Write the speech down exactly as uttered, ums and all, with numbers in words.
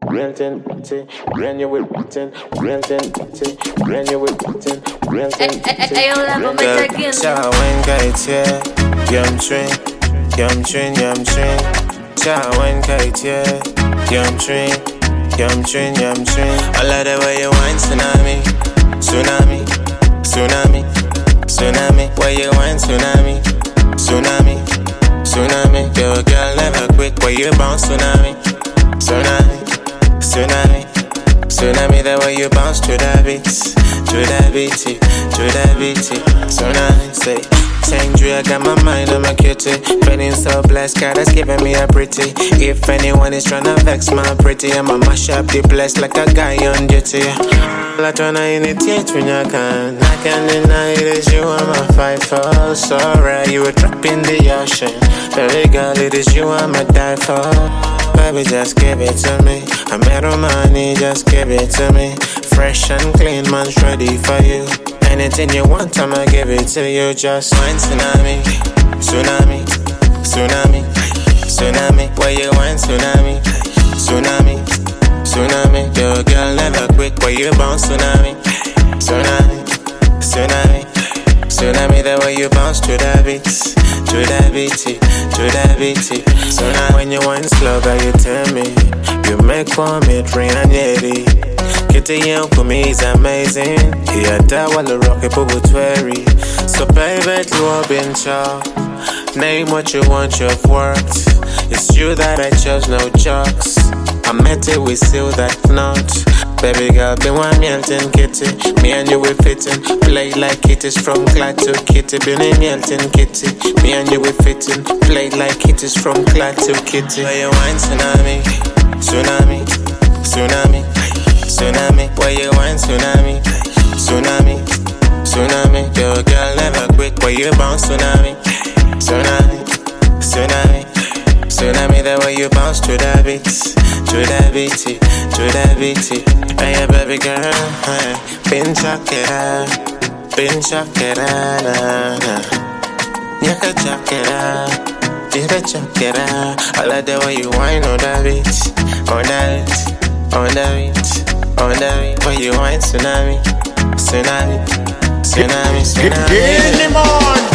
renting, renting, brand you with renting, renting, renting, brand you with renting, renting, renting. Cha wen kai tie, yum train, yum train, yum train. Cha wen kai tie, yum train, yum train, yum train. I love the way you wine, tsunami, tsunami, tsunami, tsunami. Why you wine, tsunami, tsunami, tsunami. Your girl never quit, why you bounce, tsunami, tsunami, tsunami, tsunami. The way you bounce to that beat, to that beat, to that beat. Tsunami, say. Sandra, I got my mind on my cutie. Feeling so blessed, God has given me a pretty. If anyone is tryna vex my pretty, I'ma mash up the place like a guy on duty. I tryna imitate when I can. I can't deny it is you, I'm a fight for. Sorry, you were trapped in the ocean. Baby girl, it is you, I'ma die for. Baby, just give it to me. I'm out of money, just give it to me. Fresh and clean, man's ready for you. Anything you want, I'ma give it to you. Just wine, tsunami, tsunami, tsunami, tsunami. Why you wine, tsunami, tsunami, tsunami. Your girl never quit, why you bounce, tsunami, tsunami, tsunami, tsunami. The way you bounce to that beat, to that beat, to that beat. Tsunami. When you wine slow, girl, you tell me you make one me train and yeti. Kitty young for me is amazing. He had that while the rocket but with worry. So baby, you up in charge. Name what you want, you've worked. It's you that I chose, no jokes. I met it, we seal that knot. Baby girl, been one melting kitty. Me and you we fitting. Play like kitties from Clyde to Kitty. Been a melting kitty. Me and you we fitting. Play like kitties from Clyde to Kitty. Why you wine, tsunami, tsunami, tsunami, tsunami. Why you wine, tsunami, tsunami, tsunami. Your girl never quit, why you bounce, tsunami, tsunami, tsunami, tsunami. The way you bounce to that beat, to that beat, to that beat. Hey, yeah, baby girl, hey. Been chakera, been chakera, na na. Nyaka chakera, jira chakera. I like the way you whine on that beat, on that beat, on that beat. On the way, where you wine, tsunami, tsunami, tsunami, tsunami. In the morning.